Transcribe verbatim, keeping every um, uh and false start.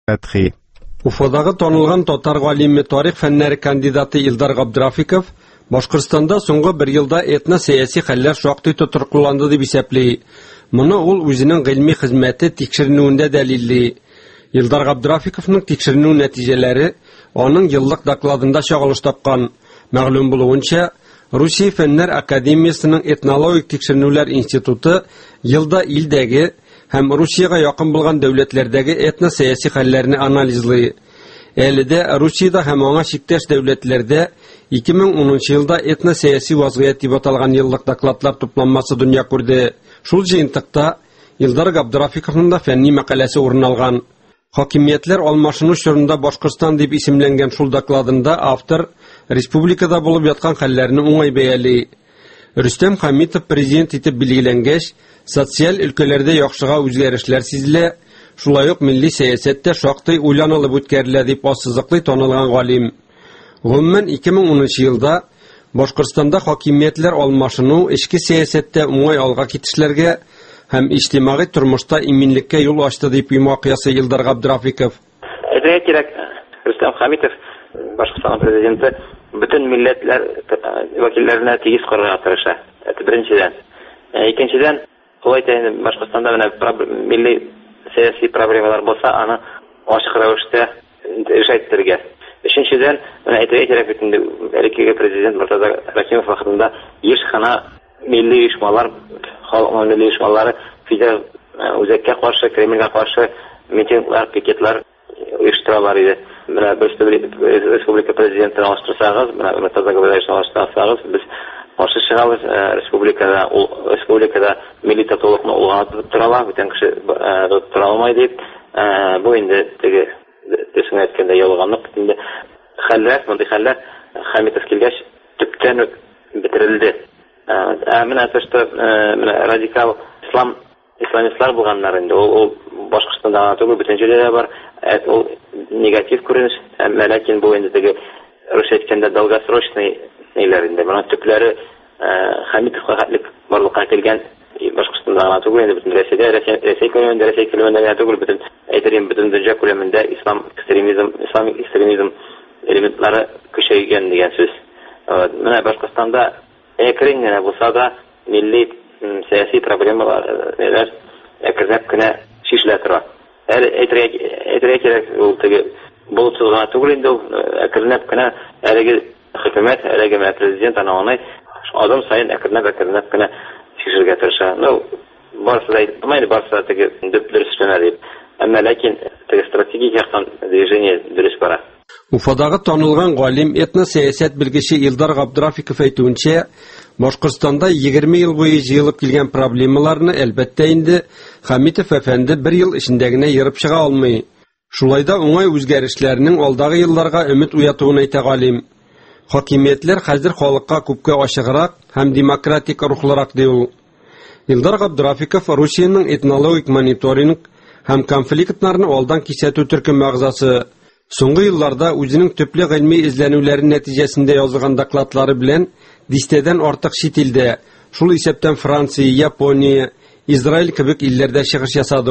Фәтхи. Уфадагы танылган татар галиме, тарих фәннәре кандидаты Илдар Габдрафиков Башкортстанда соңгы бер елда этно-сәяси хәлләр шактый тотрыкланды дип исәпли. Моны ул үзенең гыйльми хезмәте тикшеренүендә дәлилли. Илдар Габдрафиковның тикшеренү нәтиҗәләре аның еллык докладында чагылыш тапкан. Мәгълүм булуынча, Русия Фәннәр академиясының этнологик тикшеренүләр институты елда илдәге һәм Русиягә якын булган дәүләтләрдәге этно-сәяси хәлләрне анализлый. Әледә Русиядә һәм аңа чиктәш дәүләтләрдә ике мең унынчы елда этно-сәяси вазгыять дип аталган еллык докладлар тупланмасы дөнья күрде. Шул җыентыкта Илдар Габдрафиковның да фәнни мәкаләсе урын алган. Хакимиятләр алмашыну чорында Башкортстан дип исемләнгән шул докладында автор республикада булып яткан хәлләрне уңай бәяли. Рөстәм Хәмитов президент итеп билгеләнгәч, социаль өлкәләрдә яхшыга үзгәрешләр сизелә, шулай ук милли сәясәттә шактый уйланылып үткәрелә дип ассызыклый танылган галим. Гомумән ике мең унынчы елда Башкортстанда хакимиятләр алмашыну эчке сәясәттә уңай алга китешләргә һәм иҗтимагый тормышта иминлеккә юл ачты дип йомгак ясый Илдар Габдрафиков. Әйтергә кирәк, Рөстәм Хәмитов, Башкортстан президенты, бөтен милләтләр вәкилләренә тигез карарга тырыша. Это беренчедән. Икенчедән, ул әйтә, Башкортстанда менә милли сәяси проблемалар булса, аны ачык рәвештә ишәйтергә. Өченчедән, менә әйтергә кирәк бит инде, әлеге президент Муртаза Рахимов вакытында еш кына милли оешмалар, халык милли оешмалары федераль үзәккә каршы, Кремльгә каршы митинглар, пикетлар оештыралар иде. Менә республика президентын алыштырсагыз, менә Муртаза Габдрафиковны алыштырсагыз, без каршы чыгабыз. Республикада, ул республикада милли татулыкны улгатып торалар, бүтән кеше тора алмый дип, бу инде теге төсең әйткәндә ялганлык инде. Хәлләр, мондый хәлләр Хәмитов килгәч төптән бетерелде. Менә төштә менә радикал ислам исламистлар булганнар инде. Ул Башкортстанда түгел, бүтән җирдә бар. Ул негатив күренеш, ләкин бу инде теге рус әйткәндә долгосрочный ниләр инде. Моның төпләре Хәмитовка хәтлек барлыкка килгән. Башкортстанда түгел, инде бүтән Россиядә, Россия күләмендә, Россия күләмендә түгел, бүтән әйтерем бүтән дөнья күләмендә ислам экстремизм, ислам экстремизм элементлары көчәйгән дигән сүз. Менә Башкортстанда әкрен генә булса да милли сәяси проблемалар әкренләп кенә шишелә тора. Әйтергә кирәк, ул теге булып гына түгел инде, әкренләп кенә әлеге хөкүмәт, әлеге президент аны адам сайын әкренләп әкренләп кенә шишергә тырыша. Ну, барысы да әйтмәйди, барысы да теге дөрес эшләнә дип. Әмма ләкин теге стратегик яктан движение дөрес бара. Уфадагы танылган галим, этно-сәясәт белгече Илдар Габдрафиков әйтүенчә, Башкортстанда егерме ел буе җыелып килгән проблемаларны әлбәттә инде Хәмитов әфәнде бер ел эчендә генә йырып чыга алмый. Шулай да уңай үзгәрешләрнең алдагы елларга өмет уятуын әйтә галим. Хакимиятләр хәзер халыкка күпкә ачыграк һәм демократик рухлырак ди ул. Илдар Габдрафиков Русиянең этнологик мониторинг һәм конфликтларны алдан кисәтү төркем мәгъзасы. Соңгы елларда үзенең төпле гыйльми эзләнүләре нәтиҗәсендә язылган докладлары белән дистәдән артык чит илдә, шул исәптән Франция, Япония, Израиль кебек илләрдә чыгыш ясады.